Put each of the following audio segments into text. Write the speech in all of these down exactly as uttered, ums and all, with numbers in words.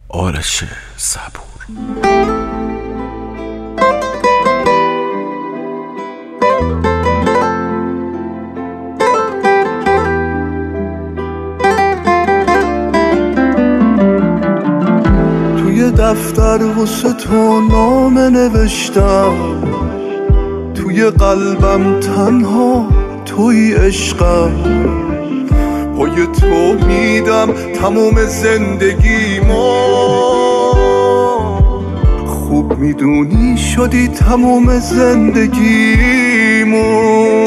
آرش صبور. توی دفتر واسه تو نامه نوشتم، توی قلبم تنها توی عشقم، پای تو میدم تموم زندگیمو، خوب میدونی شدی تموم زندگیمو.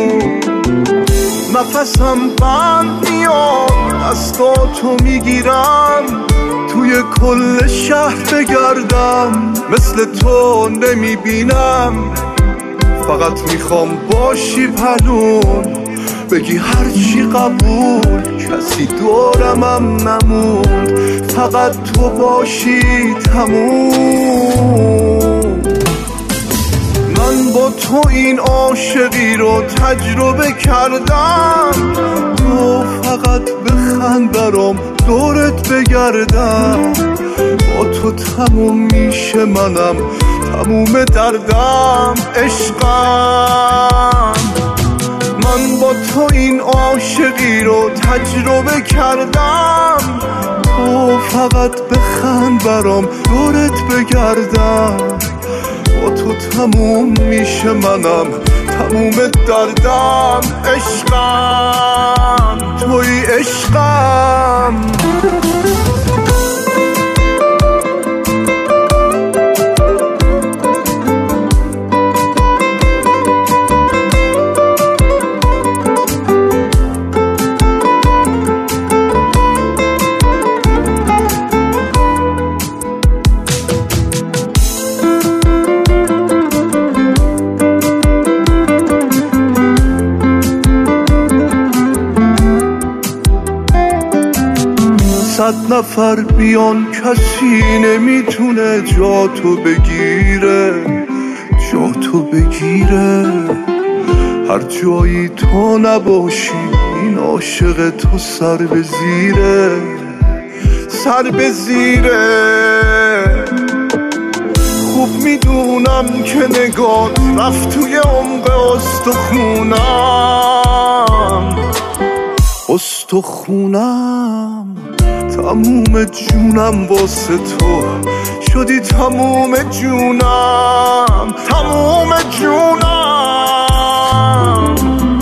نفسم بند میاد دستاتو میگیرم، توی کل شهر بگردم مثل تو نمیبینم، فقط میخوام باشی پلوم، بگی هرچی قبول، کسی دورمم نموند، فقط تو باشی تموم. من با تو این عاشقی رو تجربه کردم، تو فقط بخند برام دورت بگردم، با تو تموم میشه منم تموم دردم عشقم. من با تو این عاشقی رو تجربه کردم، تو فقط بخند برام دورت بگردم، با تو تموم میشه منم تموم دردم عشقم، توی عشقم. صد نفر بیان کسی نمیتونه جا تو بگیره، جا تو بگیره، هر جایی تو نباشی این عاشق تو سر به زیره، سر به زیره. خوب میدونم که نگات رفت توی عمق استخونم، استخونم، تموم جونم واسه تو شدی تموم جونم، تموم جونم.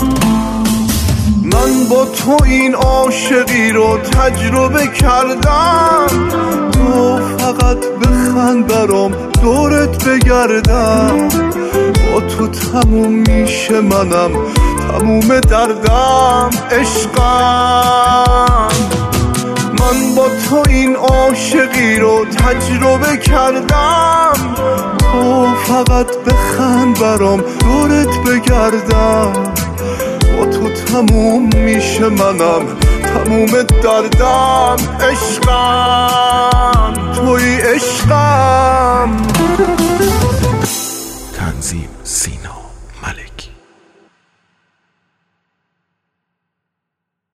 من با تو این عاشقی رو تجربه کردم، تو فقط بخند برام دورت بگردم، با تو تموم میشه منم تموم دردم عشقم. من با تو این عاشقی رو تجربه کردم، تو فقط بخند برام دورت بگردم، با تو تموم میشه منم تموم دردم عشقم، توی عشقم.